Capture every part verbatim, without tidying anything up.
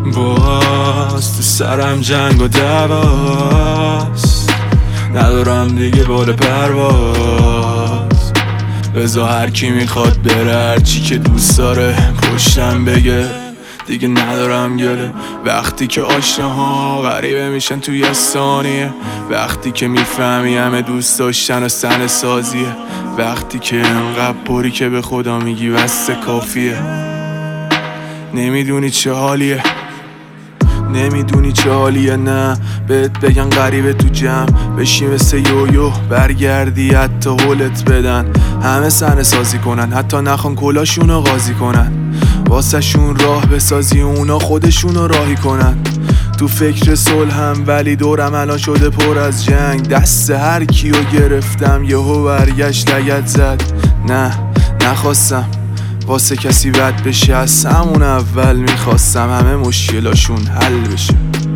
باز تو سرم جنگ و دواست، ندارم دیگه بال پرواز. بذار هر کی میخواد بره، هر چی که دوست داره پشتم بگه، دیگه ندارم گله. وقتی که آشناها غریبه میشن توی یه ثانیه، وقتی که میفهمی همه دوست داشتن و سن سازیه، وقتی که انقدر پری که به خدا میگی واسه کافیه. نمیدونی چه حالیه، نمیدونی چه حالیه، نه بهت بگن غریبه تو جمع بشی مثل یویو برگردی، حتی هولت بدن همه سن سازی کنن، حتی نخوان کلاشونو قاضی کنن، واسه شون راه بسازی اونا خودشونو راهی کنن. تو فکر صلح هم ولی دورم الان شده پر از جنگ، دست هر کیو گرفتم یهو برگشت لگد زد. نه نخواستم واسه کسی بد بشه، از همون اول میخواستم همه مشکلاشون حل بشه.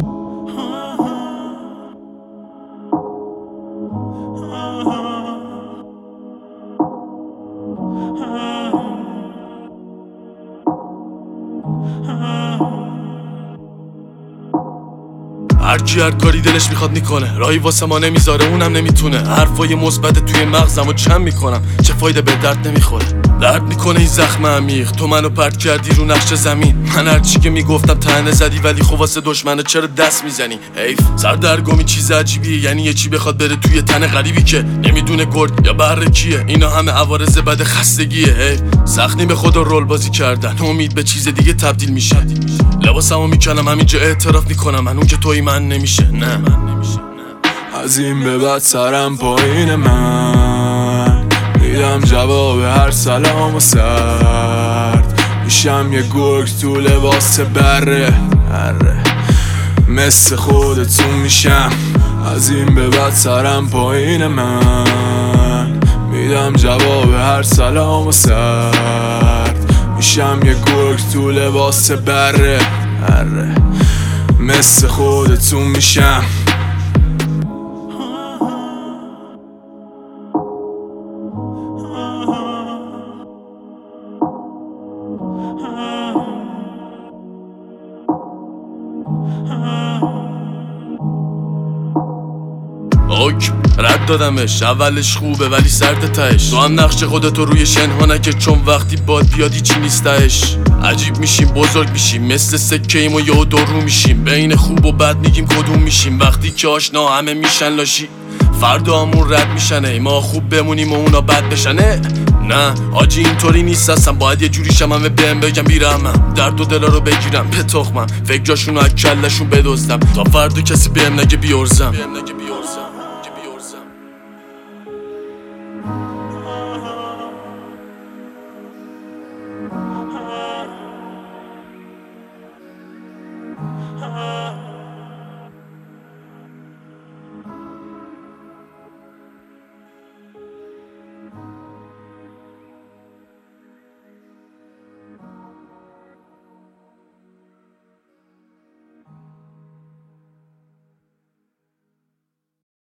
هر کی هر کاری دلش میخواد میکنه، راهی واسه ما نمیذاره اونم نمیتونه. حرفای مثبت توی مغزمو جمع میکنم، چه فایده به درد نمیخوره. درد میکنه این زخم عمیق، تو منو پرت کردی رو نقش زمین. من هر چی که میگفتم تنه زدی، ولی خب واسه دشمنه چرا دست میزنی؟ حیف سردرگمی چیز عجیبیه، یعنی یه چی بخواد بره توی تن غریبی که نمیدونه گرد یا بره کیه. اینا همه عوارض بد خستگیه. حیف سختی به خدا رول بازی کردن، امید به چیز دیگه تبدیل میشه. لباسمو میکنم همینجا اعتراف میکنم، من اون که توی من نمیشه. نه من نمیشه. از این به بعد سرم پایین، من میدم جواب هر سلام و سرد، میشم یه گرگ تو لباس بره اره، مثل خودتون میشم. از این به بعد سرم پایین، من میدم جواب هر سلام و سرد، میشم یه گرگ تو لباس بره اره، مثل خودتون میشم. اوک رد دادمش، اولش خوبه ولی سرد تهش. تو هم نقش خودتو روی شنها نکش، چون وقتی باد بیادی چی نیستهش. عجیب میشیم بزرگ میشیم، مثل سکه ایم و یهو دو رو میشیم، بین خوب و بد میگیم کدوم میشیم. وقتی که آشنا همه میشن لاشی، فردا همون رد میشنه، ای ما خوب بمونیم و اونا بد بشنه. نه آجی اینطوری نیست اصلا، باید یه جوری شم همه بهم بگم بیرحمم، درد و دلا رو بگیرم به تخمم، فکراشونو از کلشون بدزدم، تا فردا کسی بهم نگه بیارزم.